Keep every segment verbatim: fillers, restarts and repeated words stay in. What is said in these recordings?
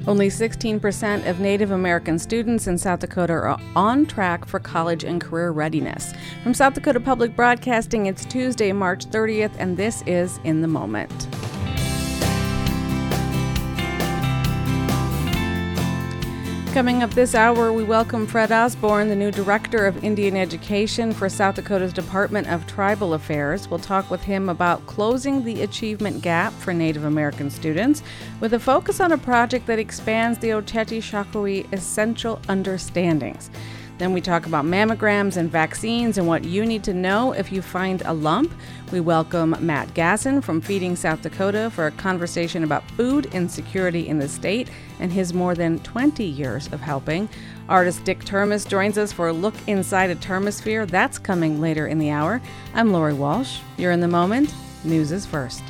Only sixteen percent of Native American students in South Dakota are on track for college and career readiness. From South Dakota Public Broadcasting, it's Tuesday, March thirtieth, and this is In the Moment. Coming up this hour, we welcome Fred Osborne, the new Director of Indian Education for South Dakota's Department of Tribal Affairs. We'll talk with him about closing the achievement gap for Native American students with a focus on a project that expands the Oceti-Sakowee Essential Understandings. Then we talk about mammograms and vaccines and what you need to know if you find a lump. We welcome Matt Gasson from Feeding South Dakota for a conversation about food insecurity in the state and his more than twenty years of helping. Artist Dick Termes joins us for a look inside a Termosphere. That's coming later in the hour. I'm Lori Walsh. You're in the moment. News is first.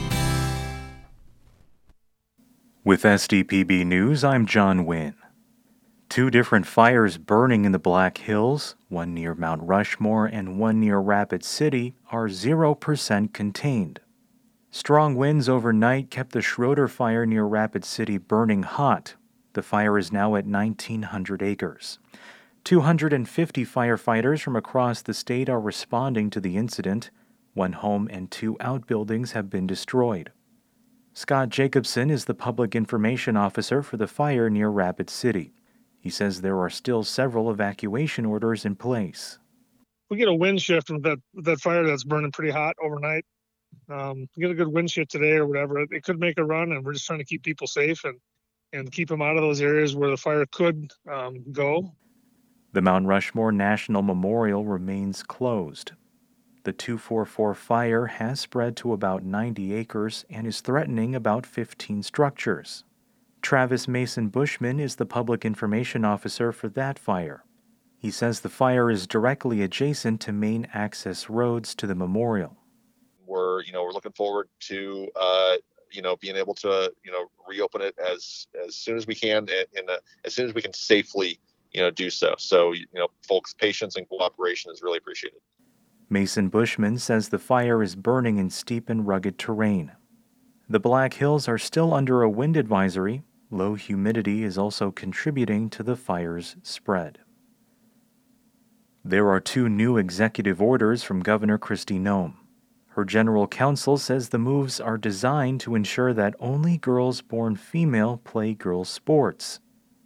With S D P B News, I'm John Wynn. Two different fires burning in the Black Hills, one near Mount Rushmore and one near Rapid City, are zero percent contained. Strong winds overnight kept the Schroeder fire near Rapid City burning hot. The fire is now at nineteen hundred acres. two hundred fifty firefighters from across the state are responding to the incident. One home and two outbuildings have been destroyed. Scott Jacobson is the public information officer for the fire near Rapid City. He says there are still several evacuation orders in place. We get a wind shift with that with that fire that's burning pretty hot overnight. Um, we get a good wind shift today or whatever. It, it could make a run, and we're just trying to keep people safe and, and keep them out of those areas where the fire could um, go. The Mount Rushmore National Memorial remains closed. The two forty-four fire has spread to about ninety acres and is threatening about fifteen structures. Travis Mason Bushman is the public information officer for that fire. He says the fire is directly adjacent to main access roads to the memorial. We're, you know, we're looking forward to, uh, you know, being able to, you know, reopen it as as soon as we can and, and uh, as soon as we can safely, you know, do so. So, you know, folks' patience and cooperation is really appreciated. Mason Bushman says the fire is burning in steep and rugged terrain. The Black Hills are still under a wind advisory. Low humidity is also contributing to the fire's spread. There are two new executive orders from Governor Kristi Noem. Her general counsel says the moves are designed to ensure that only girls born female play girls' sports.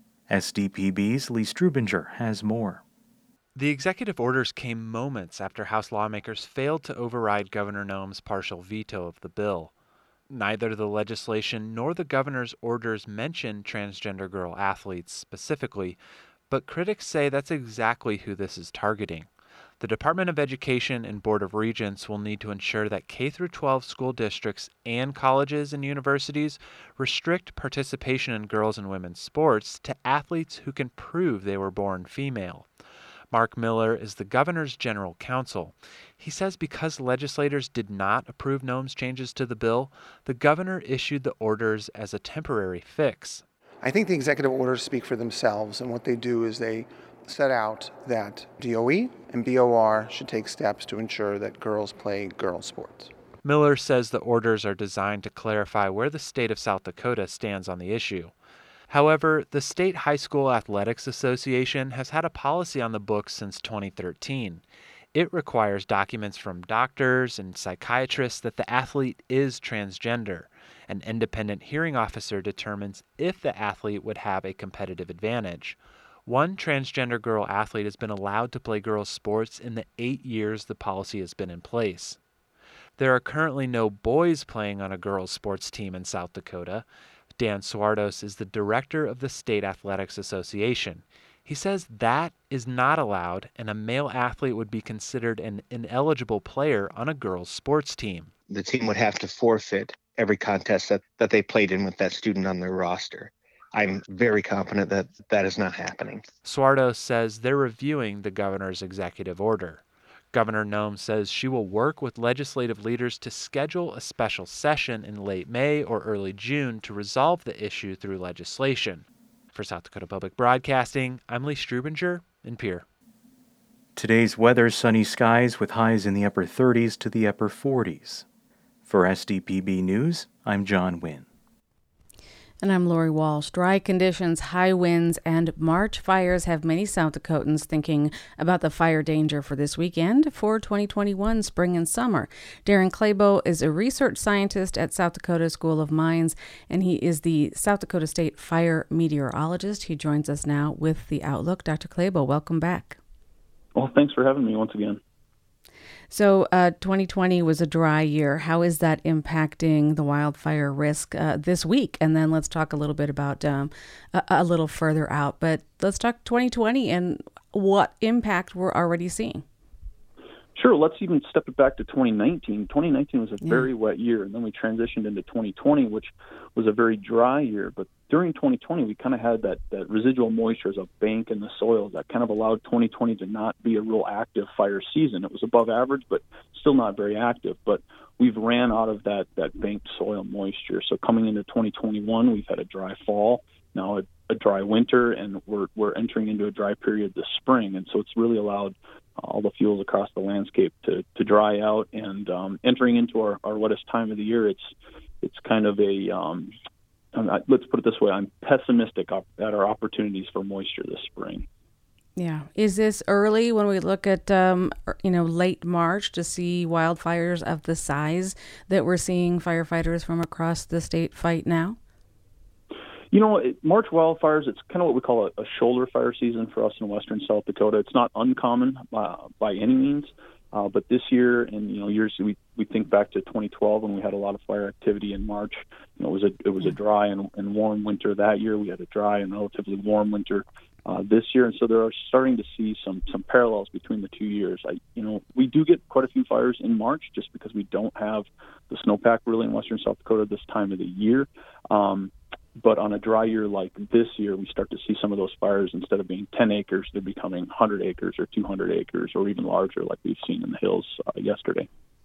S D P B's Lee Strubinger has more. The executive orders came moments after House lawmakers failed to override Governor Noem's partial veto of the bill. Neither the legislation nor the governor's orders mention transgender girl athletes specifically, but critics say that's exactly who this is targeting. The Department of Education and Board of Regents will need to ensure that K through twelve school districts and colleges and universities restrict participation in girls' and women's sports to athletes who can prove they were born female. Mark Miller is the governor's general counsel. He says because legislators did not approve Noem's changes to the bill, the governor issued the orders as a temporary fix. I think the executive orders speak for themselves, and what they do is they set out that D O E and B O R should take steps to ensure that girls play girls' sports. Miller says the orders are designed to clarify where the state of South Dakota stands on the issue. However, the State High School Athletics Association has had a policy on the books since twenty thirteen. It requires documents from doctors and psychiatrists that the athlete is transgender. An independent hearing officer determines if the athlete would have a competitive advantage. One transgender girl athlete has been allowed to play girls' sports in the eight years the policy has been in place. There are currently no boys playing on a girls' sports team in South Dakota. Dan Swardos is the director of the State Athletics Association. He says that is not allowed, and a male athlete would be considered an ineligible player on a girls' sports team. The team would have to forfeit every contest that, that they played in with that student on their roster. I'm very confident that that is not happening. Swardos says they're reviewing the governor's executive order. Governor Noem says she will work with legislative leaders to schedule a special session in late May or early June to resolve the issue through legislation. For South Dakota Public Broadcasting, I'm Lee Strubinger in Pierre. Today's weather, sunny skies with highs in the upper thirties to the upper forties. For S D P B News, I'm John Wynn. And I'm Lori Walsh. Dry conditions, high winds, and March fires have many South Dakotans thinking about the fire danger for this weekend for twenty twenty-one spring and summer. Darren Clabo is a research scientist at South Dakota School of Mines, and he is the South Dakota State fire meteorologist. He joins us now with the Outlook. Doctor Clabo, welcome back. Well, thanks for having me once again. So uh, twenty twenty was a dry year. How is that impacting the wildfire risk uh, this week? And then let's talk a little bit about um, a, a little further out. But let's talk twenty twenty and what impact we're already seeing. Sure. Let's even step it back to twenty nineteen. twenty nineteen was a very yeah. wet year, and then we transitioned into twenty twenty, which was a very dry year. But during twenty twenty, we kind of had that, that residual moisture as a bank in the soil that kind of allowed twenty twenty to not be a real active fire season. It was above average, but still not very active. But we've ran out of that, that banked soil moisture. So coming into twenty twenty-one, we've had a dry fall, now a, a dry winter, and we're we're entering into a dry period this spring. And so it's really allowed all the fuels across the landscape to, to dry out, and um, entering into our, our wettest time of the year, it's it's kind of a, um, not, let's put it this way, I'm pessimistic op- at our opportunities for moisture this spring. Yeah. Is this early when we look at, um, you know, late March to see wildfires of the size that we're seeing firefighters from across the state fight now? You know, it, March wildfires, it's kind of what we call a, a shoulder fire season for us in western South Dakota. It's not uncommon uh, by any means, uh, but this year and, you know, years we, we think back to twenty twelve when we had a lot of fire activity in March. You know, it was a, it was a dry and, and warm winter that year. We had a dry and relatively warm winter uh, this year, and so there are starting to see some some parallels between the two years. I, you know, we do get quite a few fires in March just because we don't have the snowpack really in western South Dakota this time of the year. Um, But on a dry year like this year, we start to see some of those fires, instead of being ten acres, they're becoming one hundred acres or two hundred acres or even larger like we've seen in the hills uh, yesterday.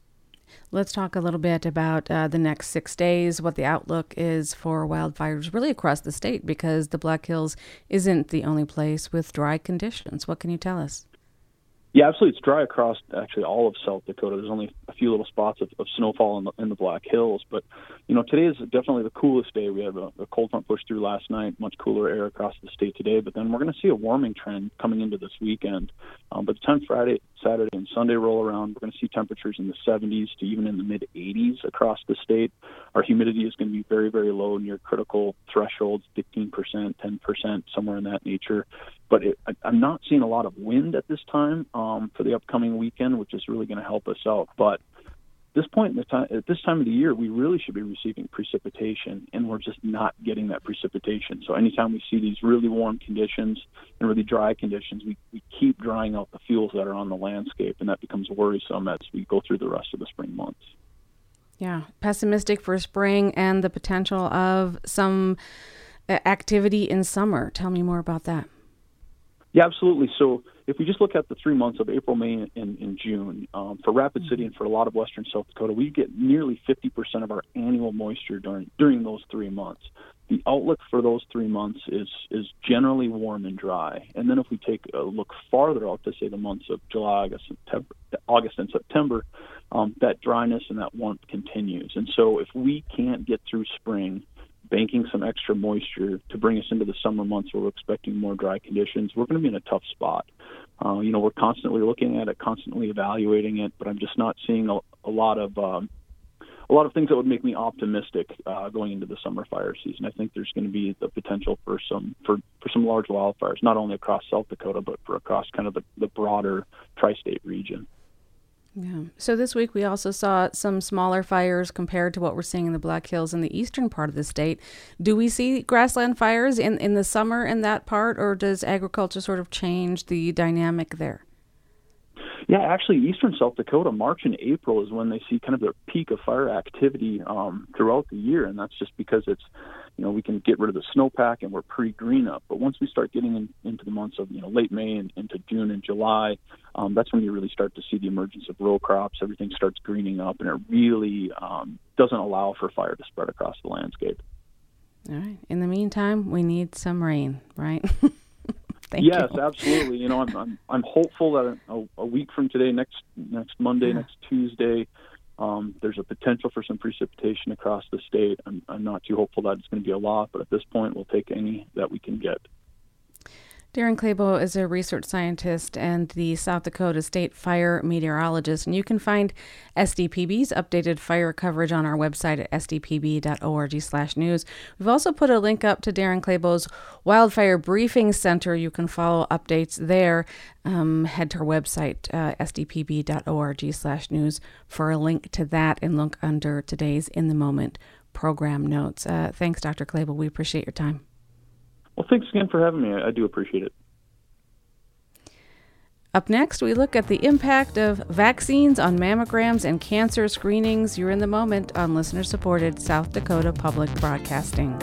Let's talk a little bit about uh, the next six days, what the outlook is for wildfires really across the state, because the Black Hills isn't the only place with dry conditions. What can you tell us? Yeah, absolutely. It's dry across actually all of South Dakota. There's only a few little spots of, of snowfall in the, in the Black Hills. But, you know, today is definitely the coolest day. We had a, a cold front push through last night, much cooler air across the state today. But then we're going to see a warming trend coming into this weekend. Um, by the time Friday, Saturday, and Sunday roll around, we're going to see temperatures in the seventies to even in the mid-eighties across the state. Our humidity is going to be very, very low, near critical thresholds, fifteen percent, ten percent, somewhere in that nature. But it, I, I'm not seeing a lot of wind at this time um, for the upcoming weekend, which is really going to help us out. But this point in the time, at this time of the year, we really should be receiving precipitation, and we're just not getting that precipitation. So anytime we see these really warm conditions and really dry conditions, we, we keep drying out the fuels that are on the landscape, and that becomes worrisome as we go through the rest of the spring months. Yeah, pessimistic for spring and the potential of some activity in summer. Tell me more about that. Yeah, absolutely. So if we just look at the three months of April, May, and, and June, um, for Rapid City and for a lot of western South Dakota, we get nearly fifty percent of our annual moisture during during those three months. The outlook for those three months is is generally warm and dry. And then if we take a look farther out to, say, the months of July, August, September, August and September, um, that dryness and that warmth continues. And so if we can't get through spring, banking some extra moisture to bring us into the summer months where we're expecting more dry conditions, we're going to be in a tough spot. Uh, you know, we're constantly looking at it, constantly evaluating it, but I'm just not seeing a, a lot of um, a lot of things that would make me optimistic uh, going into the summer fire season. I think there's going to be the potential for some for, for some large wildfires, not only across South Dakota, but for across kind of the, the broader tri-state region. Yeah. So this week we also saw some smaller fires compared to what we're seeing in the Black Hills in the eastern part of the state. Do we see grassland fires in, in the summer in that part, or does agriculture sort of change the dynamic there? Yeah, actually, eastern South Dakota, March and April is when they see kind of their peak of fire activity um, throughout the year, and that's just because it's, you know, we can get rid of the snowpack and we're pre-green up. But once we start getting in, into the months of, you know, late May and into June and July, um, that's when you really start to see the emergence of row crops. Everything starts greening up, and it really um, doesn't allow for fire to spread across the landscape. All right. In the meantime, we need some rain, right? Thank yes, you. absolutely. You know, I'm I'm, I'm hopeful that a, a week from today, next next Monday, yeah. next Tuesday, Um, there's a potential for some precipitation across the state. I'm, I'm not too hopeful that it's going to be a lot, but at this point, we'll take any that we can get. Darren Clabo is a research scientist and the South Dakota State Fire Meteorologist, and you can find S D P B's updated fire coverage on our website at s d p b dot org slash news. We've also put a link up to Darren Clabo's Wildfire Briefing Center. You can follow updates there. Um, head to our website, uh, s d p b dot org slash news, for a link to that, and look under today's In the Moment program notes. Uh, thanks, Doctor Clabo. We appreciate your time. Well, thanks again for having me. I, I do appreciate it. Up next, we look at the impact of vaccines on mammograms and cancer screenings. You're in the moment on listener-supported South Dakota Public Broadcasting.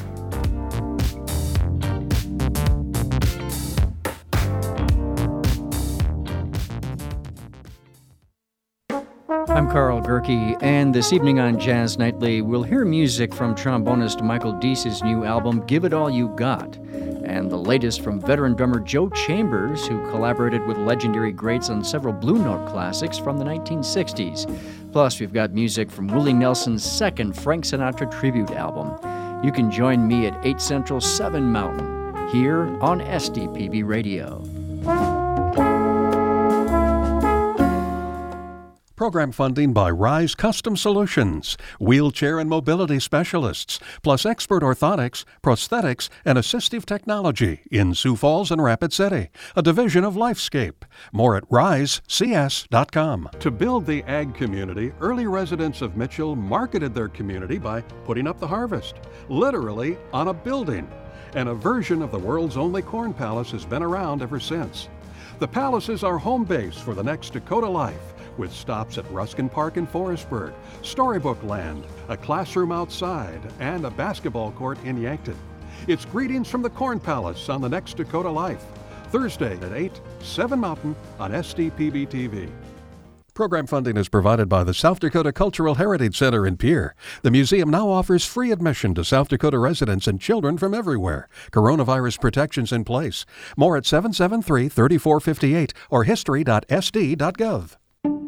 I'm Carl Gerke, and this evening on Jazz Nightly, we'll hear music from trombonist Michael Dease's new album, Give It All You Got, and the latest from veteran drummer Joe Chambers, who collaborated with legendary greats on several Blue Note classics from the nineteen sixties. Plus, we've got music from Willie Nelson's second Frank Sinatra tribute album. You can join me at eight Central, seven Mountain, here on S D P B Radio. Program funding by Rise Custom Solutions, wheelchair and mobility specialists, plus expert orthotics, prosthetics, and assistive technology in Sioux Falls and Rapid City, a division of Lifescape. More at rise c s dot com. To build the ag community, early residents of Mitchell marketed their community by putting up the harvest, literally on a building. And a version of the world's only corn palace has been around ever since. The palace is our home base for the next Dakota Life, with stops at Ruskin Park in Forestburg, Storybook Land, a classroom outside, and a basketball court in Yankton. It's Greetings from the Corn Palace on the next Dakota Life, Thursday at eight, seven Mountain on S D P B T V. Program funding is provided by the South Dakota Cultural Heritage Center in Pierre. The museum now offers free admission to South Dakota residents and children from everywhere. Coronavirus protections in place. More at seven seven three, three four five eight or history dot s d dot gov.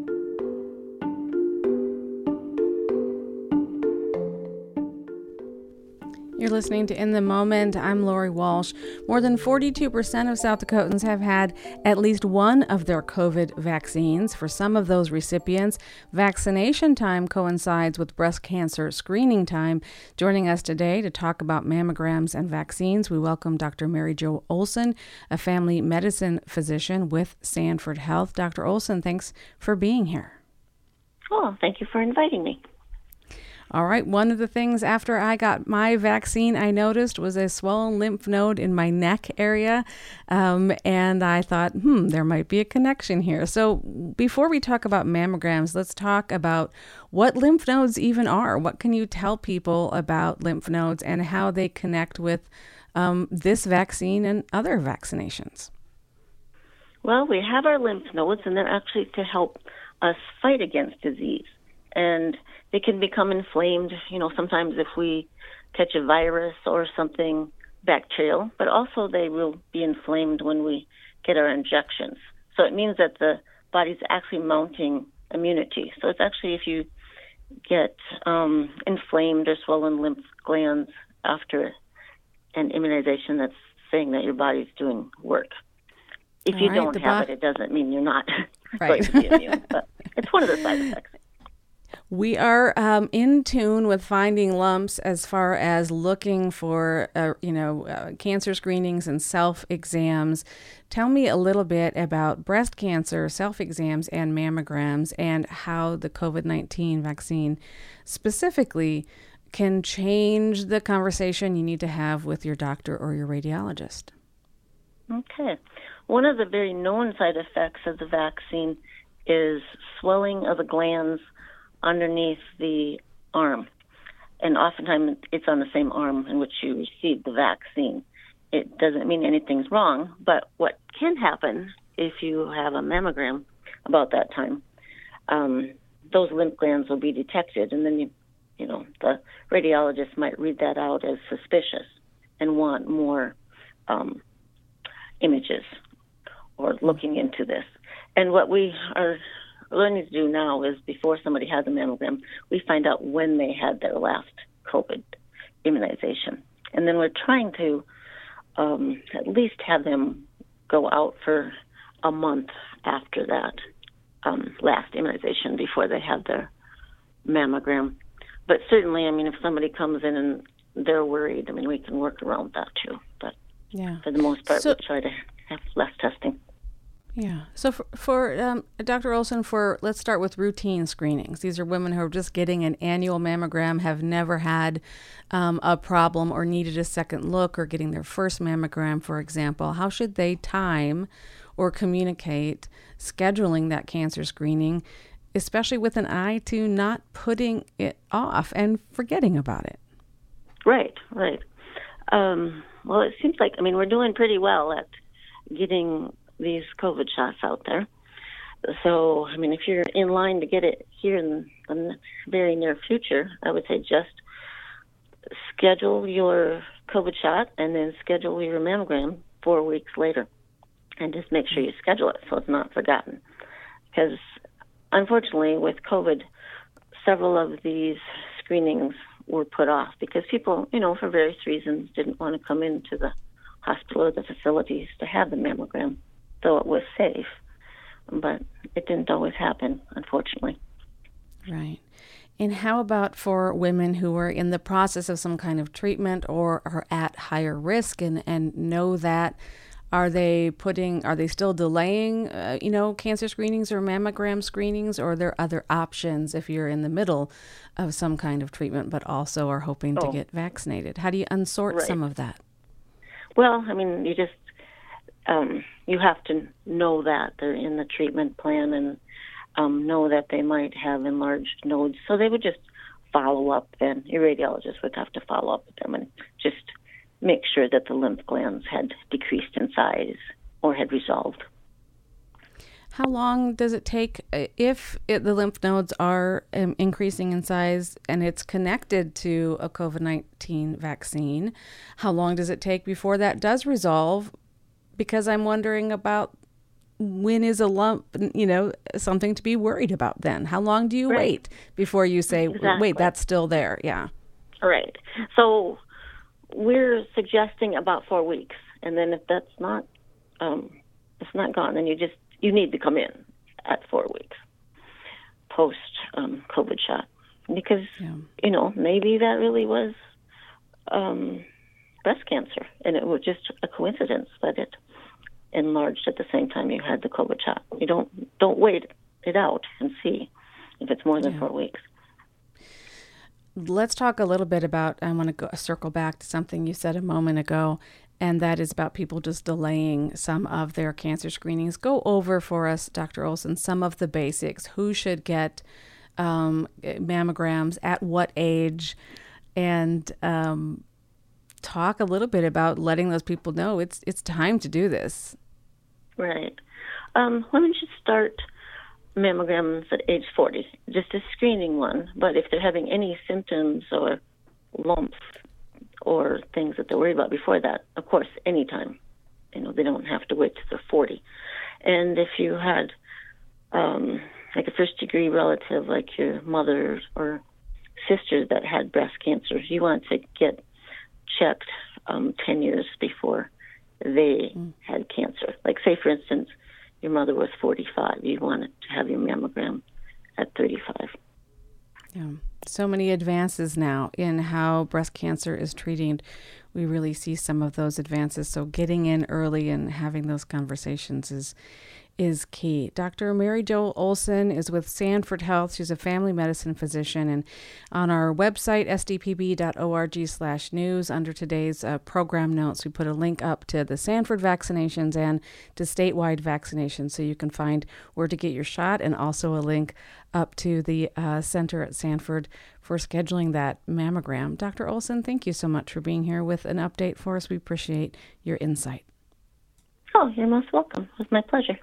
You're listening to In the Moment. I'm Lori Walsh. More than forty-two percent of South Dakotans have had at least one of their COVID vaccines. For some of those recipients, vaccination time coincides with breast cancer screening time. Joining us today to talk about mammograms and vaccines, we welcome Doctor Mary Jo Olson, a family medicine physician with Sanford Health. Doctor Olson, thanks for being here. Oh, thank you for inviting me. All right. One of the things after I got my vaccine I noticed was a swollen lymph node in my neck area. Um, and I thought, hmm, there might be a connection here. So before we talk about mammograms, let's talk about what lymph nodes even are. What can you tell people about lymph nodes and how they connect with um, this vaccine and other vaccinations? Well, we have our lymph nodes, and they're actually to help us fight against disease. And they can become inflamed, you know, sometimes if we catch a virus or something bacterial, but also they will be inflamed when we get our injections. So it means that the body's actually mounting immunity. So it's actually if you get um, inflamed or swollen lymph glands after an immunization, that's saying that your body's doing work. If All you right, don't have bo- it, it doesn't mean you're not right. going to be immune. But it's one of the side effects. We are um, in tune with finding lumps as far as looking for, uh, you know, uh, cancer screenings and self-exams. Tell me a little bit about breast cancer, self-exams, and mammograms, and how the COVID nineteen vaccine specifically can change the conversation you need to have with your doctor or your radiologist. Okay. One of the very known side effects of the vaccine is swelling of the glands underneath the arm. And oftentimes it's on the same arm in which you received the vaccine. It doesn't mean anything's wrong, but what can happen if you have a mammogram about that time, um, those lymph glands will be detected, and then you, you know, the radiologist might read that out as suspicious and want more um, images or looking into this. And what we are what I need to do now is before somebody has a mammogram, we find out when they had their last COVID immunization. And then we're trying to um, at least have them go out for a month after that um, last immunization before they have their mammogram. But certainly, I mean, if somebody comes in and they're worried, I mean, we can work around that too. But yeah. for the most part, so, we try to have less testing. Yeah. So for, for um, Doctor Olson, for let's start with routine screenings. These are women who are just getting an annual mammogram, have never had um, a problem or needed a second look, or getting their first mammogram, for example. How should they time or communicate scheduling that cancer screening, especially with an eye to not putting it off and forgetting about it? Right, right. Um, well, it seems like, I mean, we're doing pretty well at getting these COVID shots out there. So, I mean, if you're in line to get it here in the very near future, I would say just schedule your COVID shot and then schedule your mammogram four weeks later. And just make sure you schedule it so it's not forgotten. Because unfortunately, with COVID, several of these screenings were put off because people, you know, for various reasons, didn't want to come into the hospital or the facilities to have the mammogram, though it was safe. But it didn't always happen, unfortunately. Right. And how about for women who are in the process of some kind of treatment or are at higher risk and, and know that? Are they putting, are they still delaying, uh, you know, cancer screenings or mammogram screenings, or are there other options if you're in the middle of some kind of treatment but also are hoping oh. to get vaccinated? How do you unsort right. some of that? Well, I mean, you just, um, you have to know that they're in the treatment plan and um, know that they might have enlarged nodes. So they would just follow up then. Your radiologist would have to follow up with them and just make sure that the lymph glands had decreased in size or had resolved. How long does it take if it, the lymph nodes are um, increasing in size and it's connected to a COVID nineteen vaccine? How long does it take before that does resolve? Because I'm wondering about when is a lump, you know, something to be worried about then? How long do you right. wait before you say, exactly. wait, that's still there? Yeah. All right. So we're suggesting about four weeks, and then if that's not, um, it's not gone, then you just you need to come in at four weeks post um, COVID shot, because yeah. you know maybe that really was um, breast cancer, and it was just a coincidence that it enlarged at the same time you had the COVID shot. You don't don't wait it out and see if it's more than yeah. four weeks. Let's talk a little bit about, I want to go circle back to something you said a moment ago, and that is about people just delaying some of their cancer screenings. Go over for us, Doctor Olson, some of the basics. Who should get um, mammograms, at what age, and um, talk a little bit about letting those people know it's it's time to do this. Right. Um, women should start mammograms at age forty, just a screening one. But if they're having any symptoms or lumps or things that they're worried about before that, of course, anytime. You know, they don't have to wait till they're forty. And if you had um, like a first-degree relative, like your mother or sister that had breast cancer, you want to get checked um, ten years before they mm. had cancer. Like, say, for instance, your mother was forty-five. You wanted to have your mammogram at thirty-five. Yeah. So many advances now in how breast cancer is treated. We really see some of those advances. So getting in early and having those conversations is is key. Doctor Mary Jo Olson is with Sanford Health. She's a family medicine physician. And on our website, s d p b dot org slash news, under today's uh, program notes, we put a link up to the Sanford vaccinations and to statewide vaccinations, so you can find where to get your shot, and also a link up to the uh, center at Sanford for scheduling that mammogram. Doctor Olson, thank you so much for being here with an update for us. We appreciate your insight. Oh, you're most welcome. It was my pleasure.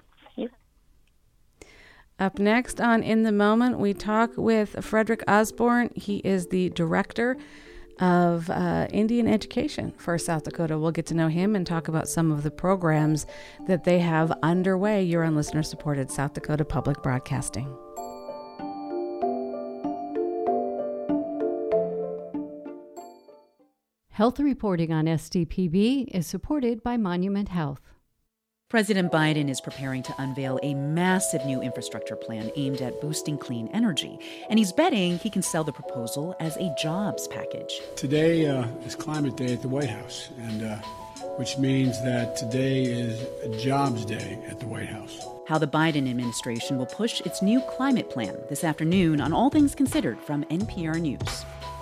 Up next on In the Moment, we talk with Frederick Osborne. He is the director of uh, Indian education for South Dakota. We'll get to know him and talk about some of the programs that they have underway. You're on listener-supported South Dakota Public Broadcasting. Health reporting on S D P B is supported by Monument Health. President Biden is preparing to unveil a massive new infrastructure plan aimed at boosting clean energy, and he's betting he can sell the proposal as a jobs package. Today uh, is Climate Day at the White House, and uh, which means that today is a Jobs Day at the White House. How the Biden administration will push its new climate plan this afternoon on All Things Considered from N P R News.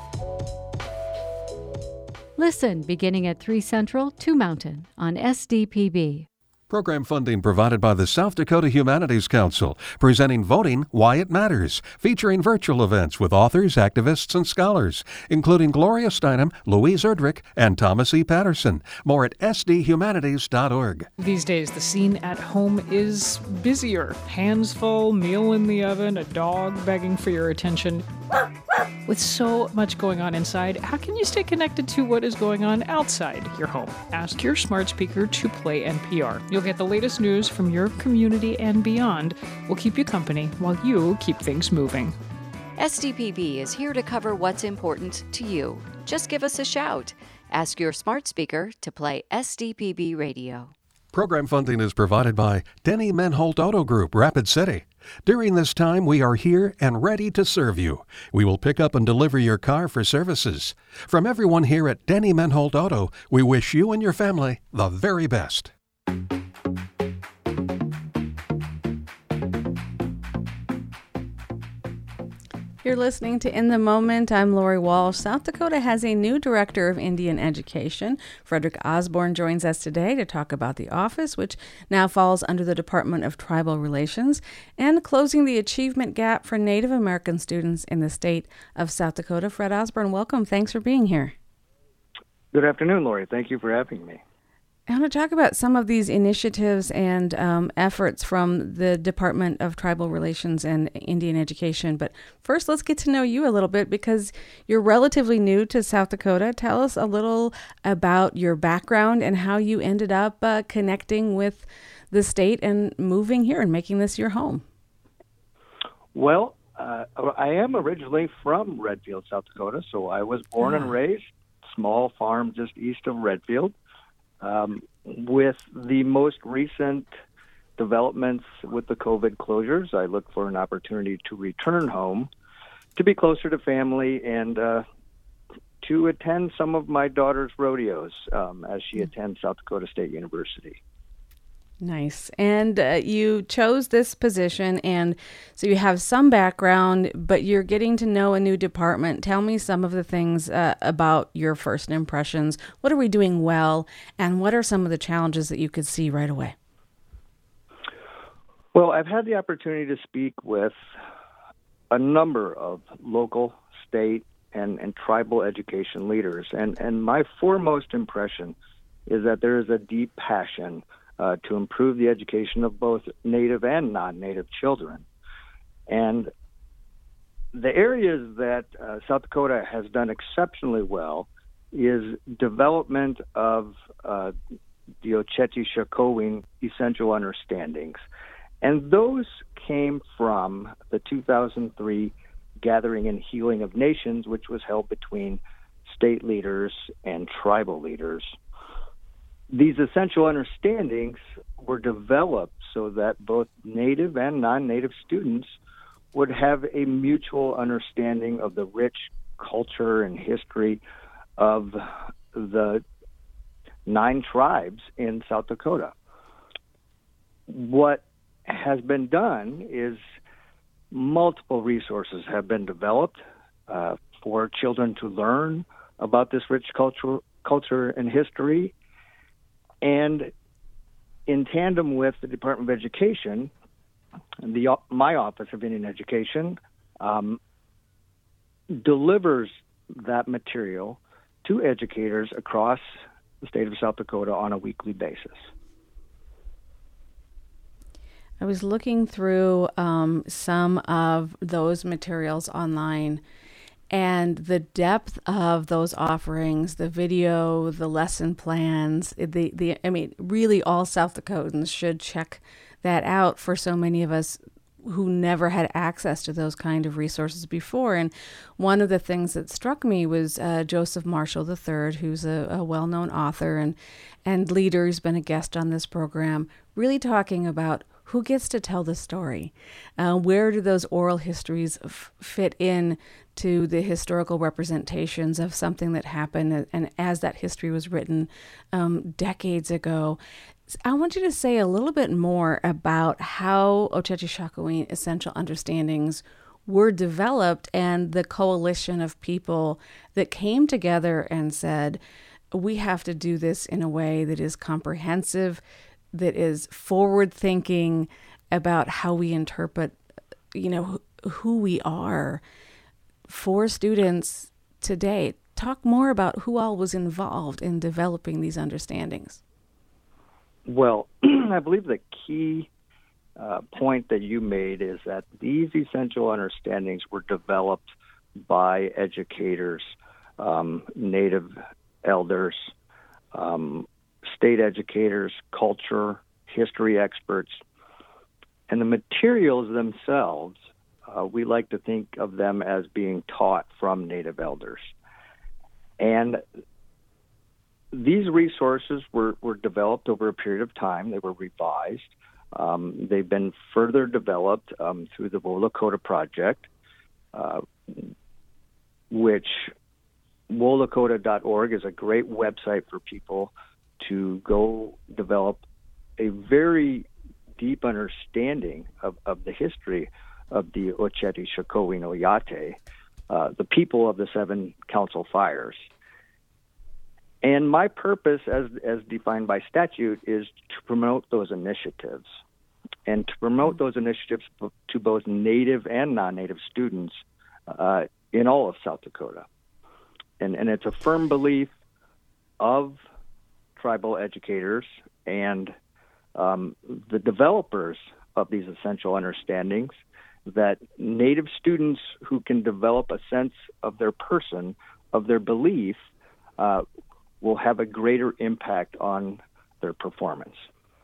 Listen beginning at three Central, two Mountain on S D P B. Program funding provided by the South Dakota Humanities Council, presenting Voting Why It Matters, featuring virtual events with authors, activists, and scholars, including Gloria Steinem, Louise Erdrich, and Thomas E. Patterson. More at s d humanities dot org. These days, the scene at home is busier. Hands full, meal in the oven, a dog begging for your attention. With so much going on inside, how can you stay connected to what is going on outside your home? Ask your smart speaker to play N P R. You'll get the latest news from your community and beyond. We'll keep you company while you keep things moving. S D P B is here to cover what's important to you. Just give us a shout. Ask your smart speaker to play S D P B radio. Program funding is provided by Denny Menholt Auto Group, Rapid City. During this time, we are here and ready to serve you. We will pick up and deliver your car for services. From everyone here at Denny Menholt Auto, we wish you and your family the very best. You're listening to In the Moment. I'm Lori Walsh. South Dakota has a new director of Indian education. Frederick Osborne joins us today to talk about the office, which now falls under the Department of Tribal Relations, and closing the achievement gap for Native American students in the state of South Dakota. Fred Osborne, welcome. Thanks for being here. Good afternoon, Lori. Thank you for having me. I want to talk about some of these initiatives and um, efforts from the Department of Tribal Relations and Indian Education. But first, let's get to know you a little bit because you're relatively new to South Dakota. Tell us a little about your background and how you ended up uh, connecting with the state and moving here and making this your home. Well, uh, I am originally from Redfield, South Dakota. So I was born and raised, small farm just east of Redfield. Um, with the most recent developments with the COVID closures, I look for an opportunity to return home, to be closer to family, and uh, to attend some of my daughter's rodeos um, as she attends South Dakota State University. Nice. And uh, you chose this position, and so you have some background, but you're getting to know a new department. Tell me some of the things uh, about your first impressions. What are we doing well, and what are some of the challenges that you could see right away? Well, I've had the opportunity to speak with a number of local, state, and, and tribal education leaders, and, and my foremost impression is that there is a deep passion Uh, to improve the education of both Native and non-Native children. And the areas that uh, South Dakota has done exceptionally well is development of uh, the Oceti-Sakowin essential understandings. And those came from the two thousand three Gathering and Healing of Nations, which was held between state leaders and tribal leaders. These essential understandings were developed so that both Native and non-Native students would have a mutual understanding of the rich culture and history of the nine tribes in South Dakota. What has been done is multiple resources have been developed uh, for children to learn about this rich culture, culture and history. And in tandem with the Department of Education, the my Office of Indian Education um, delivers that material to educators across the state of South Dakota on a weekly basis. I was looking through um, some of those materials online, And the depth of those offerings, the video, the lesson plans, the, the I mean, really all South Dakotans should check that out for so many of us who never had access to those kind of resources before. And one of the things that struck me was uh, Joseph Marshall the third, who's a, a well-known author and, and leader, who's been a guest on this program, really talking about who gets to tell the story. Uh, where do those oral histories f- fit in to the historical representations of something that happened and as that history was written um, decades ago? I want you to say a little bit more about how Oceti Sakowin Essential Understandings were developed and the coalition of people that came together and said, we have to do this in a way that is comprehensive, that is forward-thinking about how we interpret, you know, wh- who we are for students today. Talk more about who all was involved in developing these understandings. Well, I believe the key uh, point that you made is that these essential understandings were developed by educators, um, Native elders, um, state educators, culture, history experts, and the materials themselves, uh, we like to think of them as being taught from Native elders. And these resources were, were developed over a period of time. They were revised. Um, they've been further developed um, through the Wolakota Project, uh, which wolakota dot org is a great website for people to go develop a very deep understanding of, of the history of the Oceti Sakowin Oyate, uh, the people of the Seven Council Fires. And my purpose, as as defined by statute, is to promote those initiatives and to promote those initiatives to both Native and non-Native students uh, in all of South Dakota. And, and it's a firm belief of tribal educators and um, the developers of these essential understandings that Native students who can develop a sense of their person, of their belief, uh, will have a greater impact on their performance.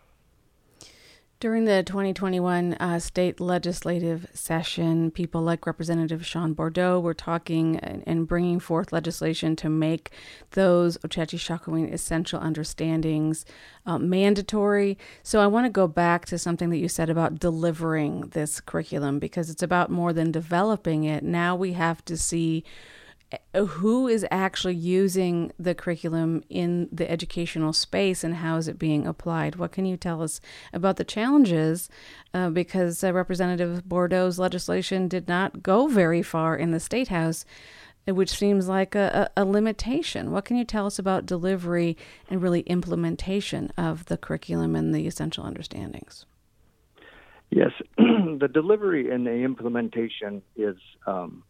During the twenty twenty-one uh, state legislative session, people like Representative Sean Bordeaux were talking and, and bringing forth legislation to make those Oceti Sakowin essential understandings uh, mandatory. So I want to go back to something that you said about delivering this curriculum, because it's about more than developing it. Now we have to see who is actually using the curriculum in the educational space and how is it being applied. What can you tell us about the challenges? Uh, because uh, Representative Bordeaux's legislation did not go very far in the State House, which seems like a, a, a limitation. What can you tell us about delivery and really implementation of the curriculum and the essential understandings? Yes, the delivery and the implementation is um,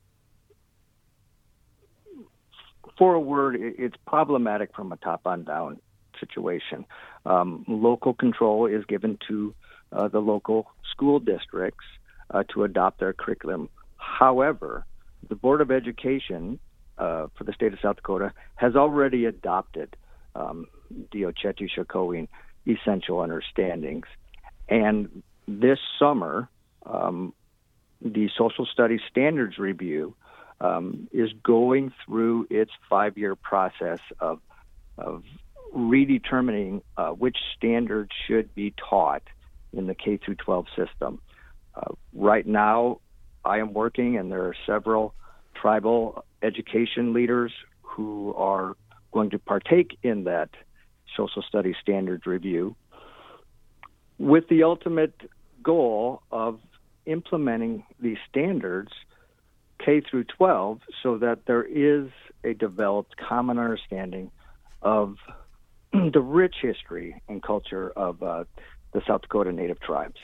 for a word, it's problematic from a top-on-down situation. Um, local control is given to uh, the local school districts uh, to adopt their curriculum. However, the Board of Education uh, for the state of South Dakota has already adopted um, the Oceti Sakowin Essential Understandings. And this summer, um, the Social Studies Standards Review Um, is going through its five-year process of of redetermining uh, which standards should be taught in the K through twelve system. Uh, right now, I am working, and there are several tribal education leaders who are going to partake in that Social Studies Standards Review with the ultimate goal of implementing these standards K through twelve, so that there is a developed common understanding of the rich history and culture of uh, the South Dakota Native tribes.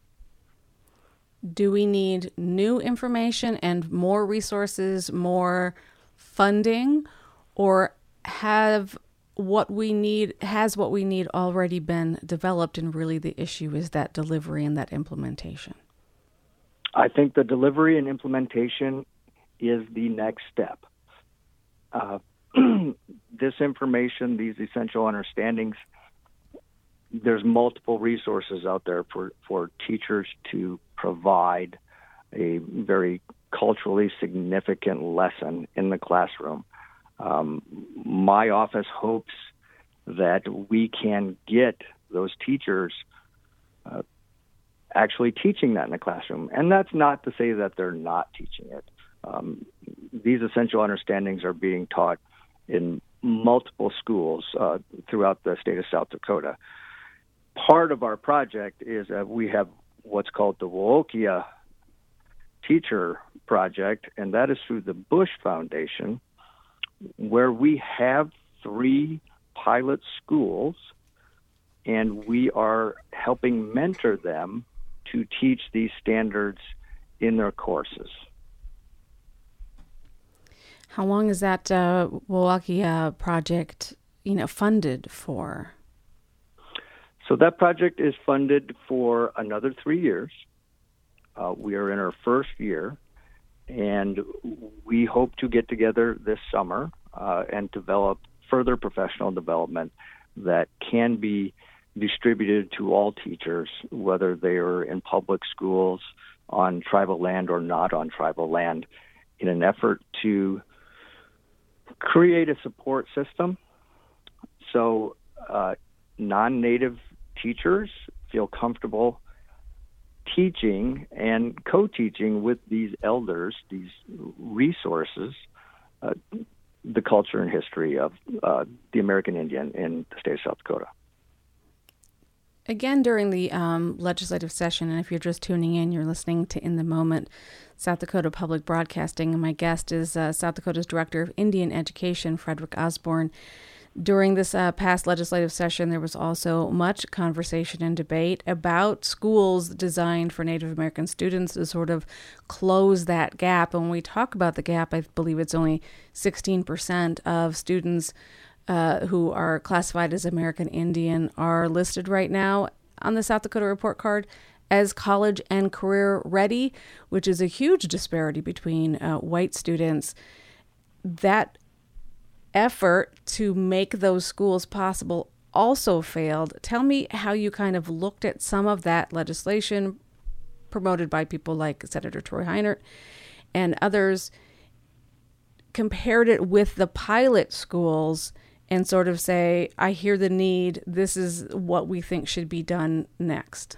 Do we need new information and more resources, more funding, or have what we need, has what we need already been developed, and really the issue is that delivery and that implementation? I think the delivery and implementation is the next step. Uh, this information, these essential understandings, there's multiple resources out there for, for teachers to provide a very culturally significant lesson in the classroom. Um, my office hopes that we can get those teachers uh, actually teaching that in the classroom. And that's not to say that they're not teaching it. Um, these essential understandings are being taught in multiple schools uh, throughout the state of South Dakota. Part of our project is that we have what's called the Wokia Teacher Project, and that is through the Bush Foundation, where we have three pilot schools, and we are helping mentor them to teach these standards in their courses. How long is that uh, Wokia project, you know, funded for? So that project is funded for another three years. Uh, we are in our first year, and we hope to get together this summer uh, and develop further professional development that can be distributed to all teachers, whether they are in public schools, on tribal land or not on tribal land, in an effort to create a support system so uh, non-native teachers feel comfortable teaching and co-teaching with these elders, these resources, uh, the culture and history of uh, the American Indian in the state of South Dakota. Again, during the um, legislative session, and if you're just tuning in, you're listening to In the Moment, South Dakota Public Broadcasting, and my guest is uh, South Dakota's Director of Indian Education, Frederick Osborne. During this uh, past legislative session, there was also much conversation and debate about schools designed for Native American students to sort of close that gap. And when we talk about the gap, I believe it's only sixteen percent of students uh, who are classified as American Indian are listed right now on the South Dakota report card as college and career ready, which is a huge disparity between uh, white students. That effort to make those schools possible also failed. Tell me how you kind of looked at some of that legislation promoted by people like Senator Troy Heinert and others, compared it with the pilot schools and sort of say, I hear the need, this is what we think should be done next.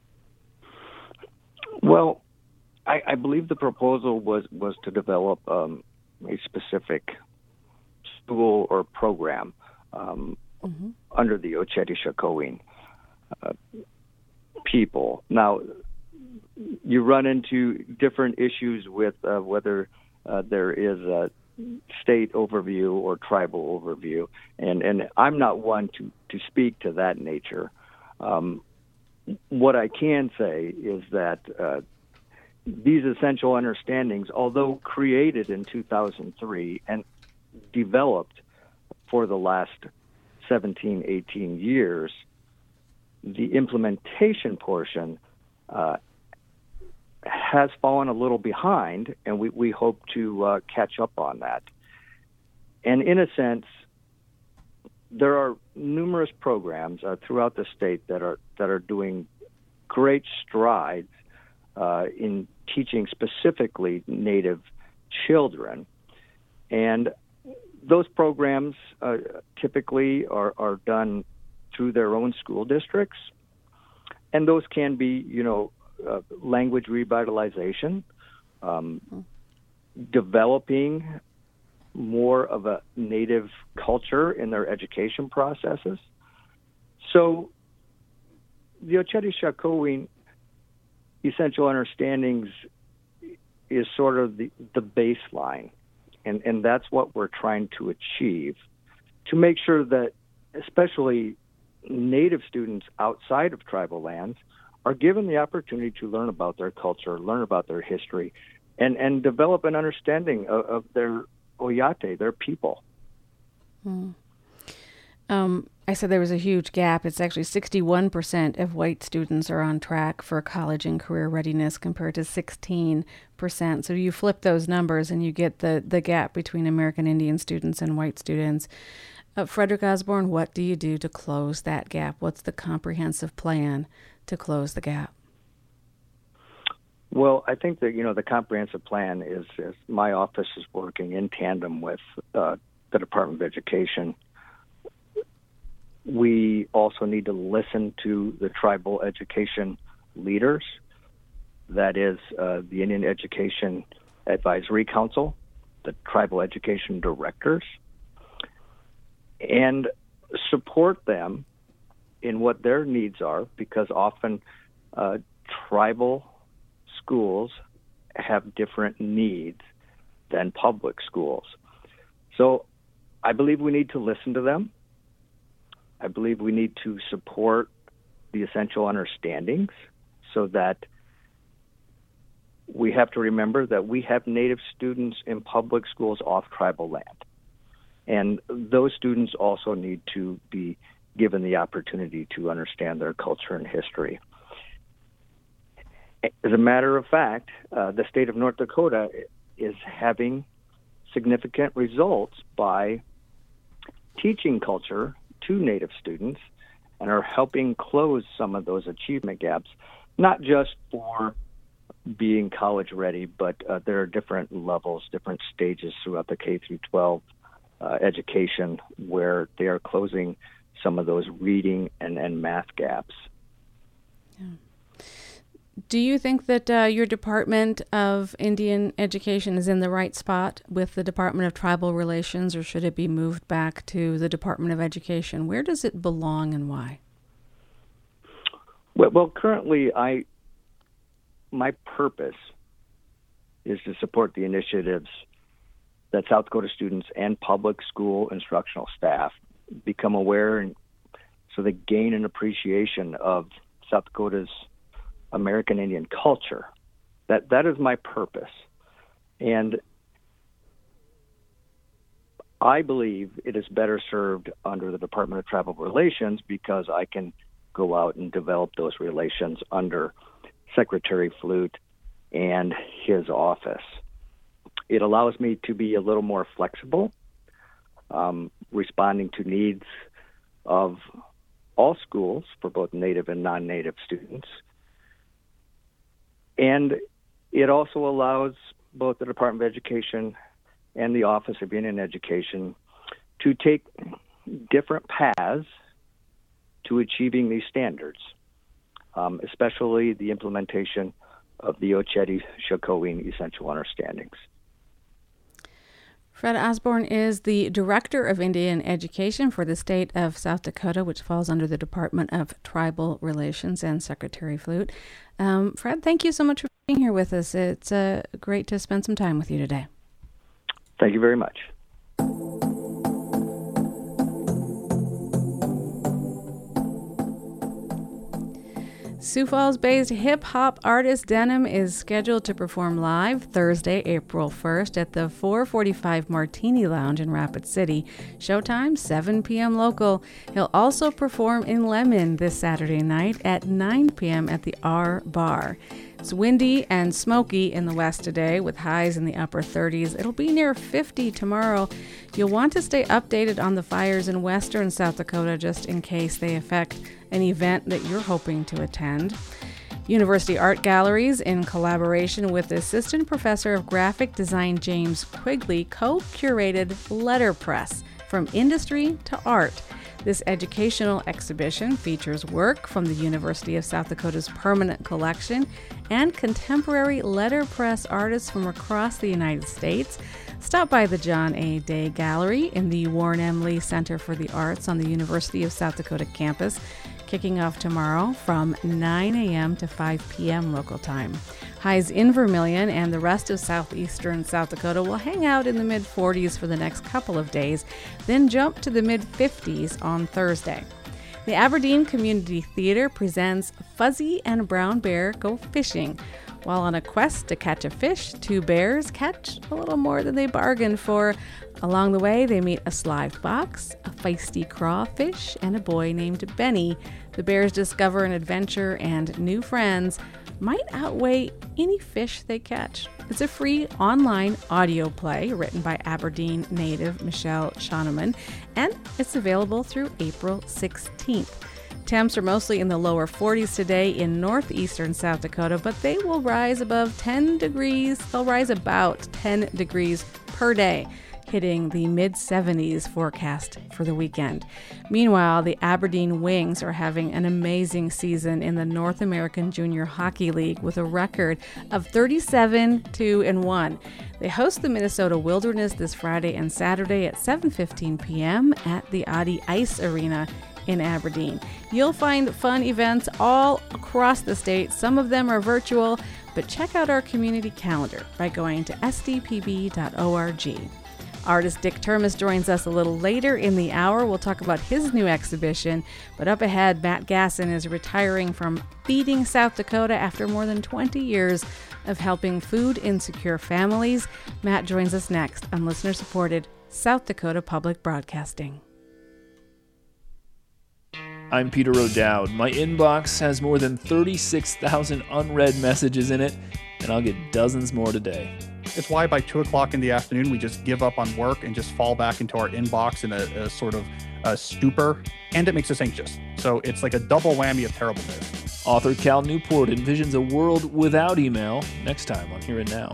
Well, I, I believe the proposal was, was to develop um, a specific school or program um, mm-hmm. under the Oceti Sakowin uh, people. Now, you run into different issues with uh, whether uh, there is a state overview or tribal overview, and, and I'm not one to, to speak to that nature. Um, what I can say is that uh, these essential understandings, although created in two thousand three and developed for the last seventeen, eighteen years, the implementation portion uh, has fallen a little behind, and we, we hope to uh, catch up on that. And in a sense, there are numerous programs uh, throughout the state that are that are doing great strides uh, in teaching specifically Native children. And those programs uh, typically are, are done through their own school districts, and those can be, you know, uh, language revitalization, um, developing more of a Native culture in their education processes. So the Oceti Sakowin essential understandings is sort of the, the baseline. And, and that's what we're trying to achieve, to make sure that especially Native students outside of tribal lands are given the opportunity to learn about their culture, learn about their history, and, and develop an understanding of, of their Oyate, their people. Hmm. Um, I said there was a huge gap. It's actually sixty-one percent of white students are on track for college and career readiness compared to sixteen percent. So you flip those numbers and you get the, the gap between American Indian students and white students. Uh, Frederick Osborne, what do you do to close that gap? What's the comprehensive plan to close the gap? Well, I think that, you know, the comprehensive plan is, is my office is working in tandem with uh, the Department of Education. We also need to listen to the tribal education leaders, that is uh, the Indian Education Advisory Council, the tribal education directors, and support them in what their needs are, because often uh, tribal schools have different needs than public schools. So I believe we need to listen to them. I believe we need to support the essential understandings, so that we have to remember that we have Native students in public schools off tribal land. And those students also need to be given the opportunity to understand their culture and history. As a matter of fact, uh, the state of North Dakota is having significant results by teaching culture to Native students and are helping close some of those achievement gaps, not just for being college ready, but uh, there are different levels, different stages throughout the K through twelve uh, education where they are closing some of those reading and, and math gaps. Yeah. Do you think that uh, your Department of Indian Education is in the right spot with the Department of Tribal Relations, or should it be moved back to the Department of Education? Where does it belong and why? Well, well currently, I my purpose is to support the initiatives that South Dakota students and public school instructional staff become aware, and so they gain an appreciation of South Dakota's American Indian culture. That that is my purpose. And I believe it is better served under the Department of Tribal Relations, because I can go out and develop those relations under Secretary Flute and his office. It allows me to be a little more flexible, um, responding to needs of all schools for both Native and non-Native students. And it also allows both the Department of Education and the Office of Indian Education to take different paths to achieving these standards, um, especially the implementation of the Oceti-Sakowin Essential Understandings. Fred Osborne is the Director of Indian Education for the state of South Dakota, which falls under the Department of Tribal Relations, and Secretary Flute. Um, Fred, thank you so much for being here with us. It's uh, great to spend some time with you today. Thank you very much. Sioux Falls-based hip-hop artist Denim is scheduled to perform live Thursday, April first at the four forty-five Martini Lounge in Rapid City. Showtime, seven p.m. local. He'll also perform in Lemon this Saturday night at nine p.m. at the R Bar. It's windy and smoky in the west today with highs in the upper thirties. It'll be near fifty tomorrow. You'll want to stay updated on the fires in western South Dakota just in case they affect an event that you're hoping to attend. University Art Galleries, in collaboration with Assistant Professor of Graphic Design James Quigley, co-curated Letterpress, From Industry to Art. This educational exhibition features work from the University of South Dakota's permanent collection and contemporary letterpress artists from across the United States. Stop by the John A. Day Gallery in the Warren M. Lee Center for the Arts on the University of South Dakota campus, kicking off tomorrow from nine a.m. to five p.m. local time. Highs in Vermilion and the rest of southeastern South Dakota will hang out in the mid forties for the next couple of days, then jump to the mid fifties on Thursday. The Aberdeen Community Theater presents Fuzzy and Brown Bear Go Fishing. While on a quest to catch a fish, two bears catch a little more than they bargained for Along the way, they meet a sly fox, a feisty crawfish, and a boy named Benny. The bears discover an adventure and new friends might outweigh any fish they catch. It's a free online audio play written by Aberdeen native Michelle Shoneman, and it's available through April sixteenth. Temps are mostly in the lower forties today in northeastern South Dakota, but they will rise above ten degrees. They'll rise about ten degrees per day, hitting the mid seventies forecast for the weekend. Meanwhile, the Aberdeen Wings are having an amazing season in the North American Junior Hockey League with a record of thirty-seven two and one. They host the Minnesota Wilderness this Friday and Saturday at seven fifteen p.m. at the Audi Ice Arena in Aberdeen. You'll find fun events all across the state. Some of them are virtual, but check out our community calendar by going to s d p b dot org. Artist Dick Termes joins us a little later in the hour. We'll talk about his new exhibition. But up ahead, Matt Gasson is retiring from Feeding South Dakota after more than twenty years of helping food insecure families. Matt joins us next on listener-supported South Dakota Public Broadcasting. I'm Peter O'Dowd. My inbox has more than thirty-six thousand unread messages in it, and I'll get dozens more today. It's why by two o'clock in the afternoon, we just give up on work and just fall back into our inbox in a, a sort of a stupor, and it makes us anxious. So it's like a double whammy of terrible news. Author Cal Newport envisions a world without email next time on Here and Now.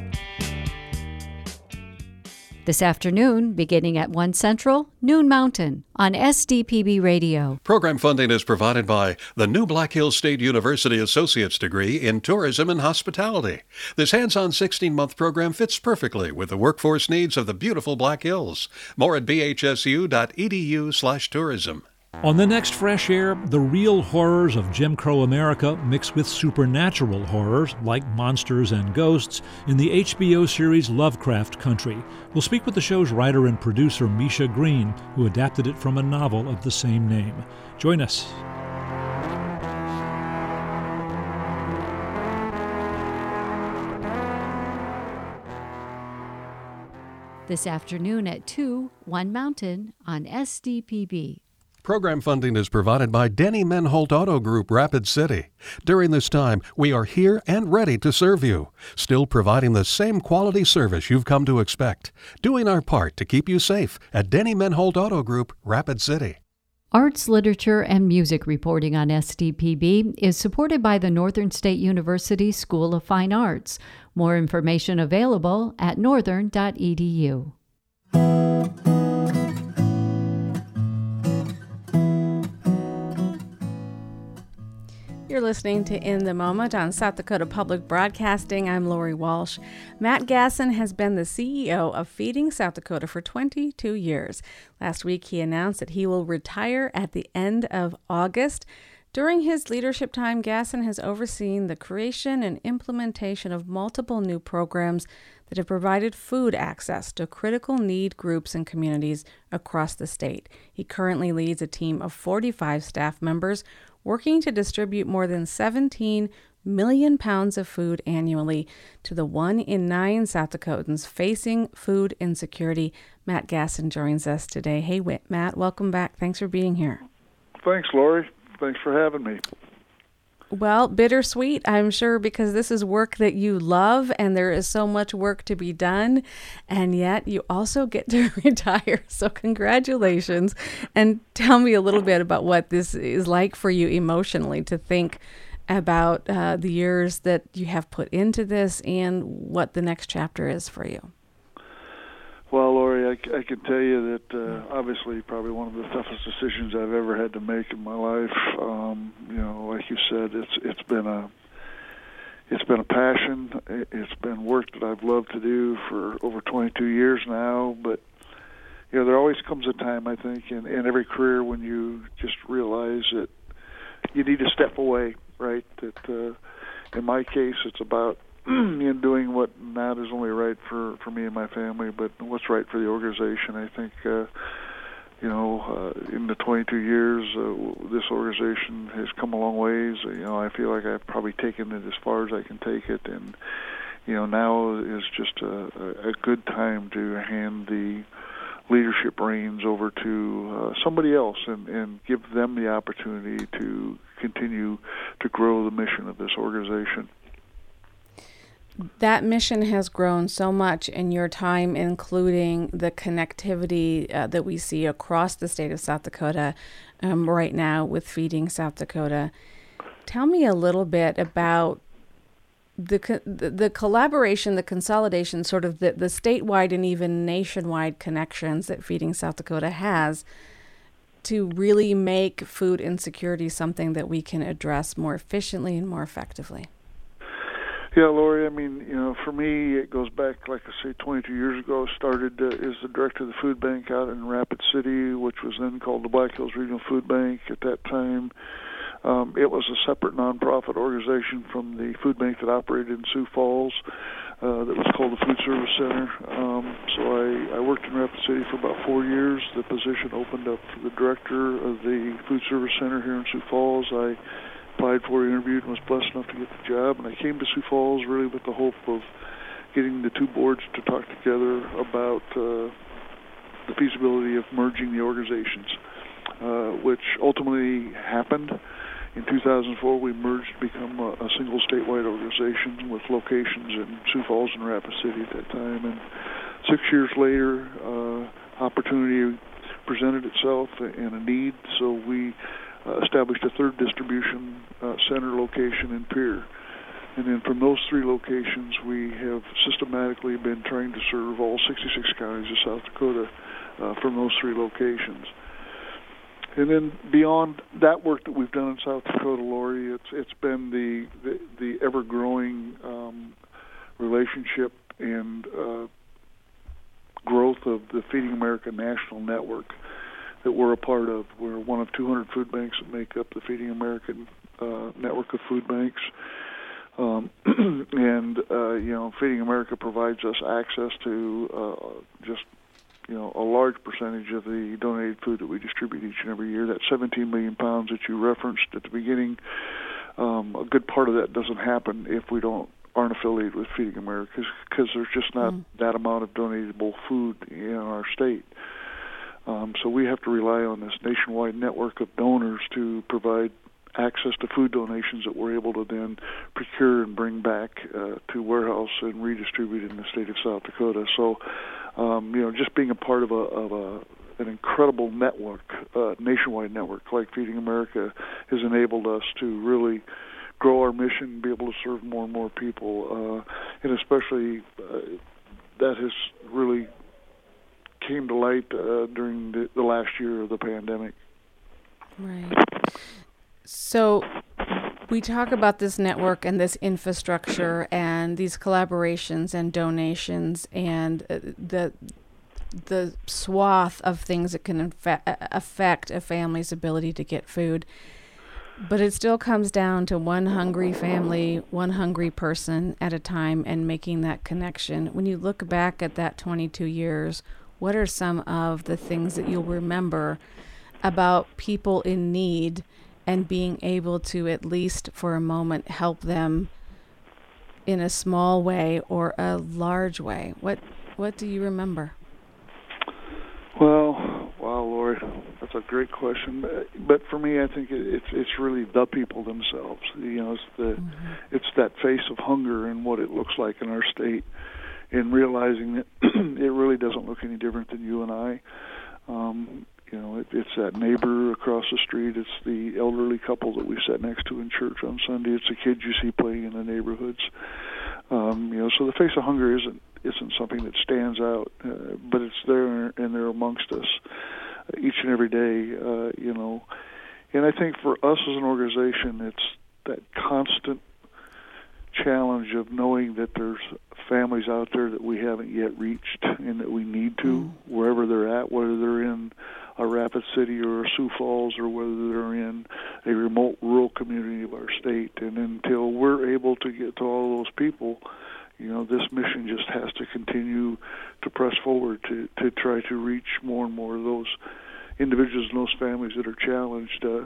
This afternoon, beginning at one Central, noon Mountain, on S D P B Radio. Program funding is provided by the new Black Hills State University Associate's Degree in Tourism and Hospitality. This hands-on sixteen-month program fits perfectly with the workforce needs of the beautiful Black Hills. More at b h s u dot e d u slash tourism. On the next Fresh Air, the real horrors of Jim Crow America mixed with supernatural horrors like monsters and ghosts in the H B O series Lovecraft Country. We'll speak with the show's writer and producer Misha Green, who adapted it from a novel of the same name. Join us. This afternoon at two, One Mountain on S D P B. Program funding is provided by Denny Menholt Auto Group, Rapid City. During this time, we are here and ready to serve you, still providing the same quality service you've come to expect, doing our part to keep you safe at Denny Menholt Auto Group, Rapid City. Arts, literature, and music reporting on S D P B is supported by the Northern State University School of Fine Arts. More information available at northern dot e d u. You're listening to In the Moment on South Dakota Public Broadcasting. I'm Lori Walsh. Matt Gasson has been the C E O of Feeding South Dakota for twenty-two years. Last week, he announced that he will retire at the end of August. During his leadership time, Gasson has overseen the creation and implementation of multiple new programs that have provided food access to critical need groups and communities across the state. He currently leads a team of forty-five staff members working to distribute more than seventeen million pounds of food annually to the one in nine South Dakotans facing food insecurity. Matt Gasson joins us today. Hey, Matt, welcome back. Thanks for being here. Thanks, Lori. Thanks for having me. Well, bittersweet, I'm sure, because this is work that you love and there is so much work to be done, and yet you also get to retire. So congratulations. And tell me a little bit about what this is like for you emotionally to think about uh, the years that you have put into this and what the next chapter is for you. Well, Lori, I, I can tell you that uh, obviously probably one of the toughest decisions I've ever had to make in my life. Um, you know, like you said, it's it's been a it's been a passion. It's been work that I've loved to do for over twenty-two years now. But you know, there always comes a time, I think, in, in every career when you just realize that you need to step away. Right? That uh, in my case, it's about in doing what not is only right for, for me and my family, but what's right for the organization. I think, uh, you know, uh, in the twenty-two years, uh, this organization has come a long ways. You know, I feel like I've probably taken it as far as I can take it, and you know, now is just a, a good time to hand the leadership reins over to uh, somebody else and, and give them the opportunity to continue to grow the mission of this organization. That mission has grown so much in your time, including the connectivity uh, that we see across the state of South Dakota um, right now with Feeding South Dakota. Tell me a little bit about the co- the, the collaboration, the consolidation, sort of the, the statewide and even nationwide connections that Feeding South Dakota has to really make food insecurity something that we can address more efficiently and more effectively. Yeah, Lori, I mean, you know, for me, it goes back, like I say, twenty-two years ago. I started uh, as the director of the food bank out in Rapid City, which was then called the Black Hills Regional Food Bank at that time. Um, it was a separate nonprofit organization from the food bank that operated in Sioux Falls uh, that was called the Food Service Center. Um, so I, I worked in Rapid City for about four years. The position opened up for the director of the Food Service Center here in Sioux Falls. I applied for, interviewed, and was blessed enough to get the job. And I came to Sioux Falls really with the hope of getting the two boards to talk together about uh, the feasibility of merging the organizations, uh, which ultimately happened. In two thousand four, we merged to become a, a single statewide organization with locations in Sioux Falls and Rapid City at that time. And six years later, uh, opportunity presented itself and a need, so we Uh, established a third distribution uh, center location in Pierre. And then from those three locations, we have systematically been trying to serve all sixty-six counties of South Dakota uh, from those three locations. And then beyond that work that we've done in South Dakota, Lori, it's it's been the the, the ever-growing um, relationship and uh, growth of the Feeding America National Network that we're a part of. We're one of two hundred food banks that make up the Feeding America uh, network of food banks. Um, and, uh, you know, Feeding America provides us access to uh, just, you know, a large percentage of the donated food that we distribute each and every year. That seventeen million pounds that you referenced at the beginning, um, a good part of that doesn't happen if we don't aren't affiliated with Feeding America, because there's just not mm. that amount of donatable food in our state. Um, so we have to rely on this nationwide network of donors to provide access to food donations that we're able to then procure and bring back uh, to warehouse and redistribute in the state of South Dakota. So, um, you know, just being a part of a, of a an incredible network, uh, nationwide network like Feeding America, has enabled us to really grow our mission, be able to serve more and more people, uh, and especially uh, that has really came to light uh, during the, the last year of the pandemic. Right. So we talk about this network and this infrastructure and these collaborations and donations and uh, the the swath of things that can infe- affect a family's ability to get food. But it still comes down to one hungry family, one hungry person at a time, and making that connection. When you look back at that twenty-two years, what are some of the things that you'll remember about people in need and being able to, at least for a moment, help them in a small way or a large way? What what do you remember? Well, wow, Lori, that's a great question. But for me, I think it's it's really the people themselves. You know, it's the mm-hmm. it's that face of hunger and what it looks like in our state, and realizing that it really doesn't look any different than you and I. Um, you know, it, it's that neighbor across the street. It's the elderly couple that we sat next to in church on Sunday. It's the kids you see playing in the neighborhoods. Um, you know, so the face of hunger isn't isn't something that stands out, uh, but it's there and they're amongst us each and every day. Uh, you know, and I think for us as an organization, it's that constant challenge of knowing that there's families out there that we haven't yet reached and that we need to, mm. wherever they're at, whether they're in a Rapid City or a Sioux Falls or whether they're in a remote rural community of our state. And until we're able to get to all those people, you know, this mission just has to continue to press forward to, to try to reach more and more of those individuals and those families that are challenged uh,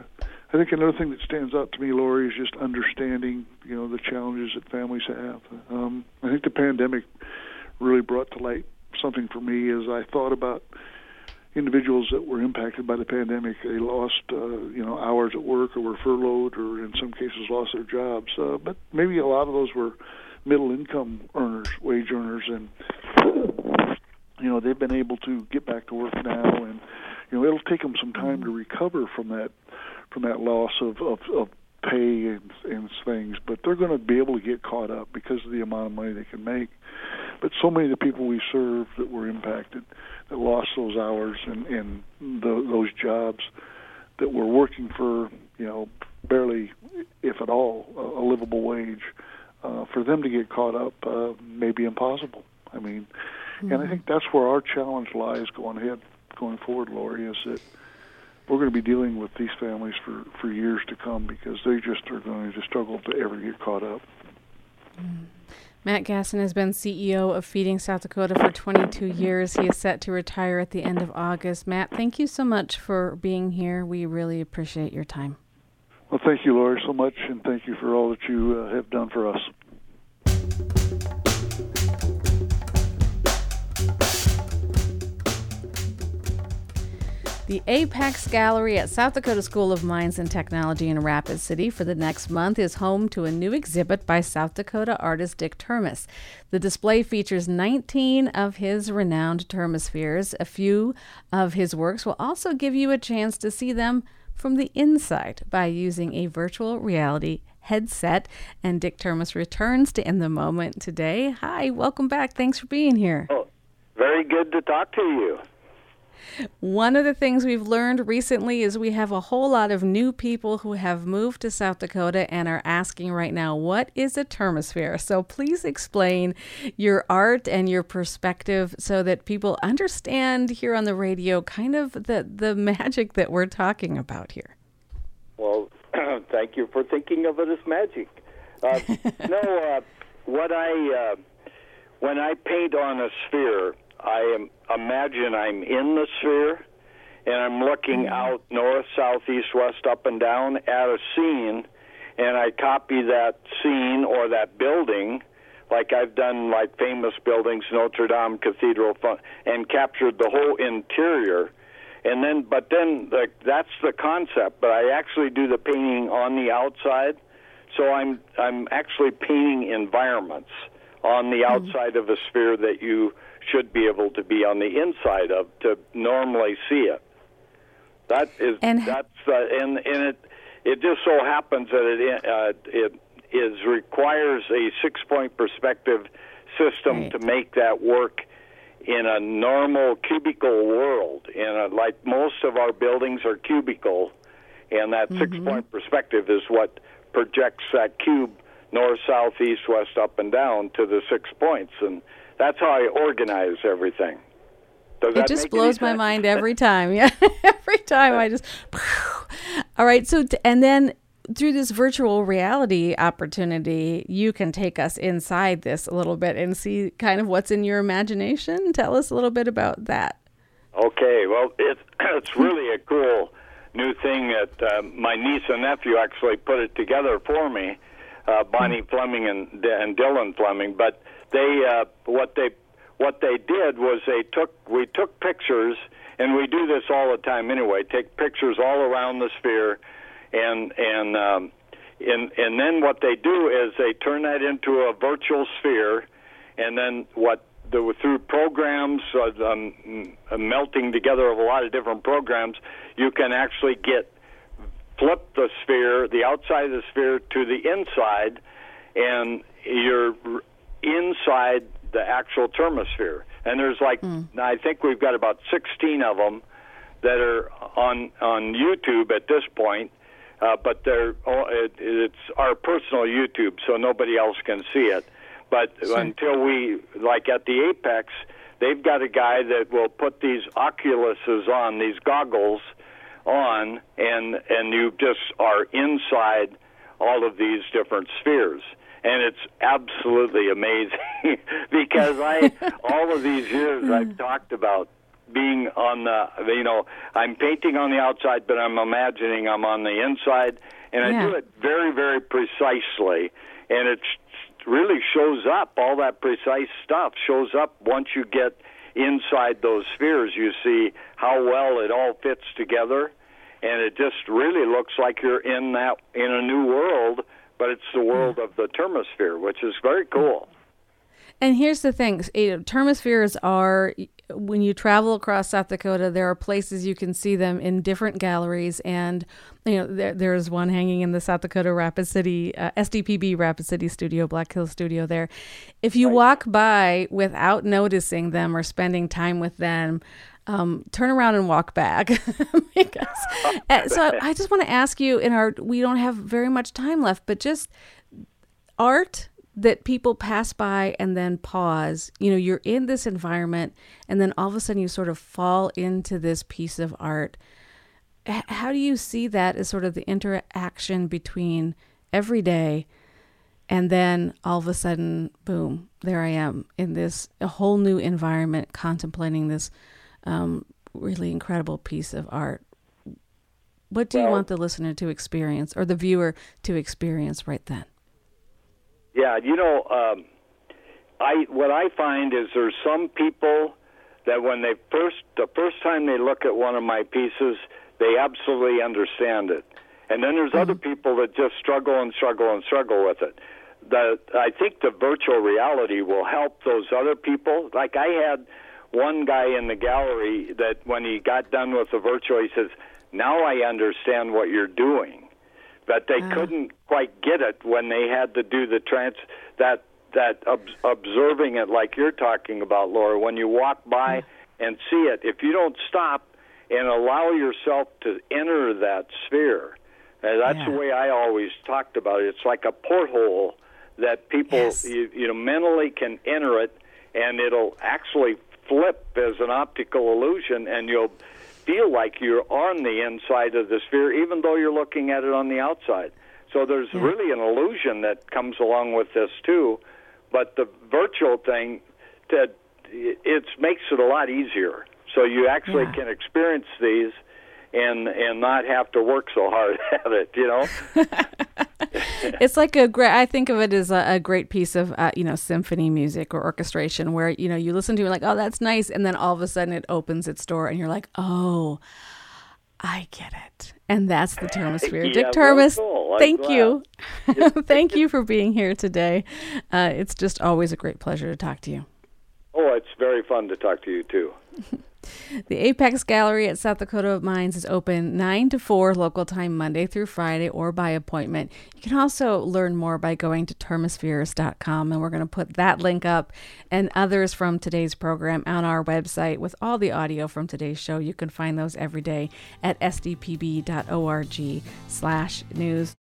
I think another thing that stands out to me, Lori, is just understanding, you know, the challenges that families have. Um, I think the pandemic really brought to light something for me as I thought about individuals that were impacted by the pandemic. They lost, uh, you know, hours at work or were furloughed or in some cases lost their jobs. Uh, but maybe a lot of those were middle-income earners, wage earners, and, you know, they've been able to get back to work now. And, you know, it'll take them some time to recover from that from that loss of, of, of pay and, and things, but they're going to be able to get caught up because of the amount of money they can make. But so many of the people we serve that were impacted, that lost those hours and, and the, those jobs, that were working for, you know, barely, if at all, a, a livable wage, uh, for them to get caught up uh, may be impossible. I mean, mm-hmm. and I think that's where our challenge lies going ahead, going forward, Lori, is that we're going to be dealing with these families for, for years to come because they just are going to struggle to ever get caught up. Mm. Matt Gasson has been C E O of Feeding South Dakota for twenty-two years. He is set to retire at the end of August. Matt, thank you so much for being here. We really appreciate your time. Well, thank you, Lori, so much, and thank you for all that you uh, have done for us. The Apex Gallery at South Dakota School of Mines and Technology in Rapid City for the next month is home to a new exhibit by South Dakota artist Dick Termes. The display features nineteen of his renowned termospheres. A few of his works will also give you a chance to see them from the inside by using a virtual reality headset. And Dick Termes returns to In the Moment today. Hi, welcome back. Thanks for being here. Oh, very good to talk to you. One of the things we've learned recently is we have a whole lot of new people who have moved to South Dakota and are asking right now, what is a termosphere? So please explain your art and your perspective so that people understand here on the radio kind of the, the magic that we're talking about here. Well, thank you for thinking of it as magic. Uh, no, uh, what I, uh, when I paint on a sphere, I am, imagine I'm in the sphere, and I'm looking out north, south, east, west, up and down at a scene, and I copy that scene or that building, like I've done like famous buildings, Notre Dame Cathedral, and captured the whole interior. And then, but then the, that's the concept, but I actually do the painting on the outside, so I'm I'm actually painting environments on the outside of a sphere that you should be able to be on the inside of to normally see it. That is and that's uh, and and it it just so happens that it uh, it is requires a six point perspective system right. to make that work in a normal cubicle world. And like most of our buildings are cubicle, and that mm-hmm. six point perspective is what projects that cube north, south, east, west, up and down to the six points. And that's how I organize everything. Does that it just blows my mind every time. Yeah, every time I just. All right. So, t- and then through this virtual reality opportunity, you can take us inside this a little bit and see kind of what's in your imagination. Tell us a little bit about that. Okay. Well, it, it's really a cool new thing that uh, my niece and nephew actually put it together for me, uh, Bonnie mm-hmm. Fleming and, and Dylan Fleming. But they, uh, what they, what they did was they took, we took pictures, and we do this all the time anyway. Take pictures all around the sphere, and and um, and and then what they do is they turn that into a virtual sphere, and then what the, through programs, uh, um, melting together of a lot of different programs, you can actually get flip the sphere, the outside of the sphere to the inside, and you're inside the actual termosphere. And there's like, mm. I think we've got about sixteen of them that are on on YouTube at this point, uh, but they're it, it's our personal YouTube, so nobody else can see it. But sure. until we, like at the Apex, they've got a guy that will put these Oculuses on, these goggles on, and and you just are inside all of these different spheres. And it's absolutely amazing because I, all of these years I've talked about being on the, you know, I'm painting on the outside, but I'm imagining I'm on the inside, and I Yeah. do it very, very precisely, and it really shows up. All that precise stuff shows up once you get inside those spheres. You see how well it all fits together, and it just really looks like you're in that in a new world, but it's the world of the Termosphere, which is very cool. And here's the thing, you know, Termospheres are, when you travel across South Dakota, there are places you can see them in different galleries, and you know there, there's one hanging in the South Dakota Rapid City, uh, S D P B Rapid City Studio, Black Hills Studio there. If you walk by without noticing them or spending time with them, um, turn around and walk back. because, uh, so I just want to ask you, in our, we don't have very much time left, but just art that people pass by and then pause. You know, you're in this environment and then all of a sudden you sort of fall into this piece of art. H- how do you see that as sort of the interaction between every day and then all of a sudden, boom, there I am in this a whole new environment contemplating this um, really incredible piece of art? What do you Well- want the listener to experience or the viewer to experience right then? Yeah, you know, um, I what I find is there's some people that when they first the first time they look at one of my pieces, they absolutely understand it, and then there's other people that just struggle and struggle and struggle with it. The I think the virtual reality will help those other people. Like I had one guy in the gallery that when he got done with the virtual, he says, "Now I understand what you're doing." But they Uh. couldn't quite get it when they had to do the trans that that ob- observing it like you're talking about, Laura. When you walk by and see it, if you don't stop and allow yourself to enter that sphere, and that's Yeah. the way I always talked about it. It's like a porthole that people Yes. you, you know mentally can enter it, and it'll actually flip as an optical illusion, and you'll feel like you're on the inside of the sphere, even though you're looking at it on the outside. So there's Yeah. really an illusion that comes along with this too. But the virtual thing, that it makes it a lot easier. So you actually Yeah. can experience these and and not have to work so hard at it. You know. It's like a great, I think of it as a, a great piece of, uh, you know, symphony music or orchestration where, you know, you listen to it like, oh, that's nice. And then all of a sudden it opens its door and you're like, oh, I get it. And that's the Termosphere. Yeah, Dick real Termes, cool. I'm thank glad. you. Thank you for being here today. Uh, it's just always a great pleasure to talk to you. Oh, it's very fun to talk to you too. The Apex Gallery at South Dakota Mines is open nine to four local time Monday through Friday or by appointment. You can also learn more by going to termospheres dot com, and we're going to put that link up and others from today's program on our website with all the audio from today's show. You can find those every day at s d p b dot org slash news.